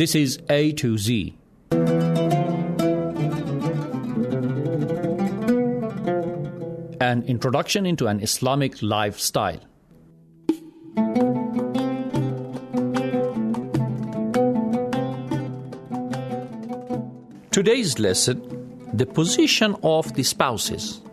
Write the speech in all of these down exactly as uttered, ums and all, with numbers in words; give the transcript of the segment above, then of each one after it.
This is A to Z. An introduction into an Islamic lifestyle. Today's lesson, the position of the spouses.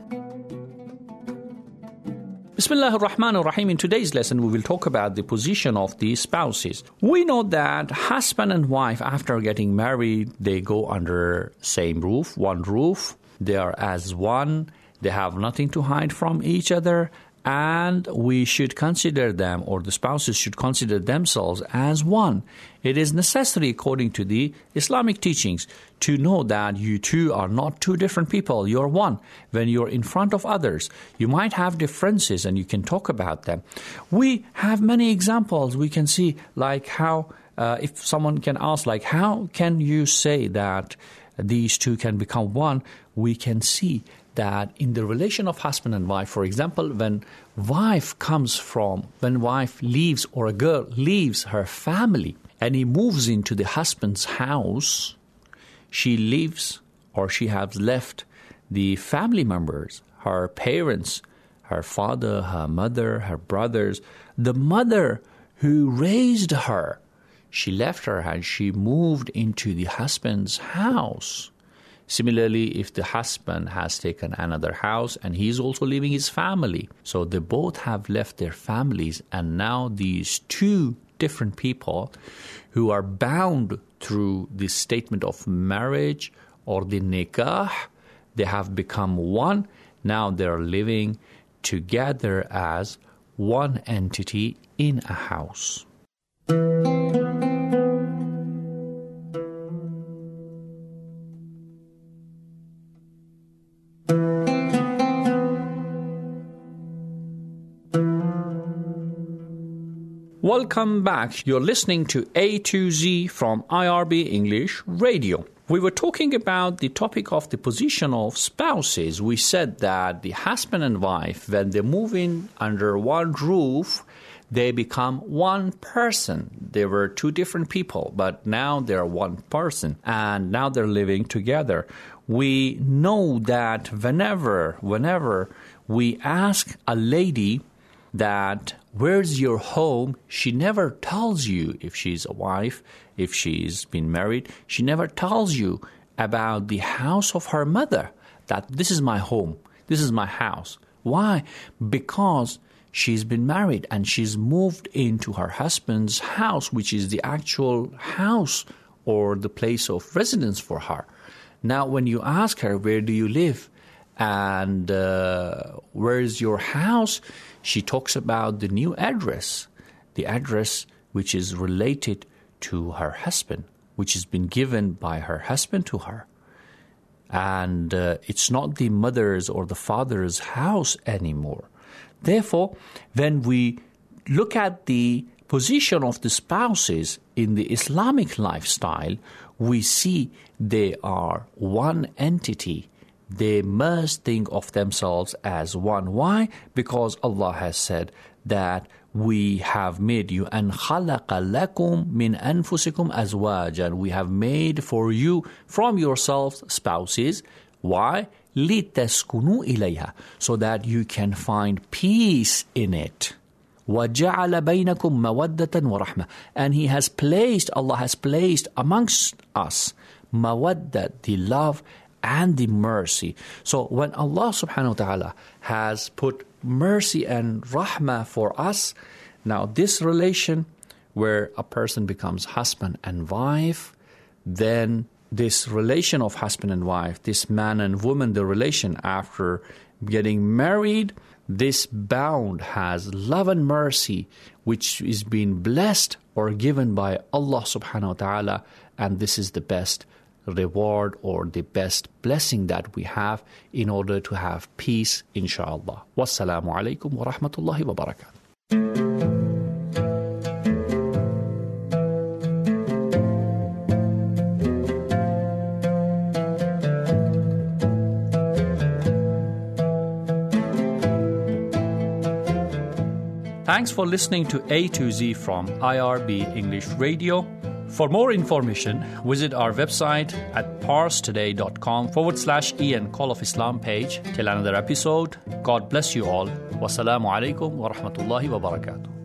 Bismillah ar-Rahman ar-Rahim. In today's lesson, we will talk about the position of the spouses. We know that husband and wife, after getting married, they go under same roof, one roof. They are as one. They have nothing to hide from each other. And we should consider them, or the spouses should consider themselves as one. It is necessary, according to the Islamic teachings, to know that you two are not two different people. You're one. When you're in front of others, you might have differences and you can talk about them. We have many examples. We can see like how, uh, if someone can ask, like, how can you say that these two can become one? We can see that in the relation of husband and wife, for example, when wife comes from, when wife leaves or a girl leaves her family and he moves into the husband's house, she leaves or she has left the family members, her parents, her father, her mother, her brothers, the mother who raised her. She left her and she moved into the husband's house. Similarly, if the husband has taken another house and he's also leaving his family, so they both have left their families, and now these two different people who are bound through the statement of marriage or the nikah, they have become one. Now they're living together as one entity in a house. Welcome back. You're listening to A to Z from I R B English Radio. We were talking about the topic of the position of spouses. We said that the husband and wife, when they move in under one roof, they become one person. They were two different people, but now they're one person, and now they're living together. We know that whenever, whenever we ask a lady that, where's your home? She never tells you if she's a wife, if she's been married. She never tells you about the house of her mother, that this is my home, this is my house. Why? Because she's been married and she's moved into her husband's house, which is the actual house or the place of residence for her. Now, when you ask her, where do you live? And uh, where is your house? She talks about the new address, the address which is related to her husband, which has been given by her husband to her. And uh, it's not the mother's or the father's house anymore. Therefore, when we look at the position of the spouses in the Islamic lifestyle, we see they are one entity. They must think of themselves as one. Why? Because Allah has said that we have made you, and خَلَقَ لَكُم مِّنْ أَنفُسِكُمْ أَزْوَاجًا. We have made for you from yourselves spouses. Why? لِتَسْكُنُوا إِلَيْهَا. So that you can find peace in it. وَجَعَلَ بَيْنَكُمْ مَوَدَّةً وَرَحْمَةً. And He has placed, Allah has placed amongst us mawaddah, the love, and the mercy. So when Allah subhanahu wa ta'ala has put mercy and rahmah for us, now this relation where a person becomes husband and wife, then this relation of husband and wife, this man and woman, the relation after getting married, this bound has love and mercy which is being blessed or given by Allah subhanahu wa ta'ala, and this is the best reward or the best blessing that we have in order to have peace, inshallah. Wassalamu alaikum wa rahmatullahi wa barakatuh. Thanks for listening to A to Z from I R B English Radio. For more information, visit our website at parstoday.com forward slash Ian Call of Islam page. Till another episode, God bless you all. Wassalamu alaikum wa rahmatullahi wa barakatuh.